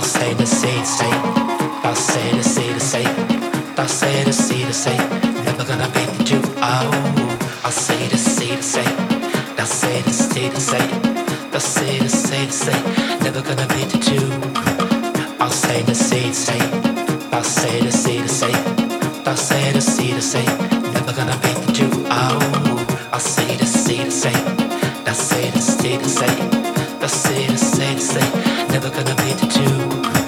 say the say the say. I'll say the say the say. I'll say the say the say. Never gonna beat the two. Oh, I'll say the say the say. I'll say the say the say. I'll say the say the say. Never gonna beat the two. I'll say the say the say. I'll say the say the say. I'll say the say the say. Never gonna beat the two. Oh, I'll say the say the say. I'll say the say the say. I'll say the say the say. Never gonna beat the two.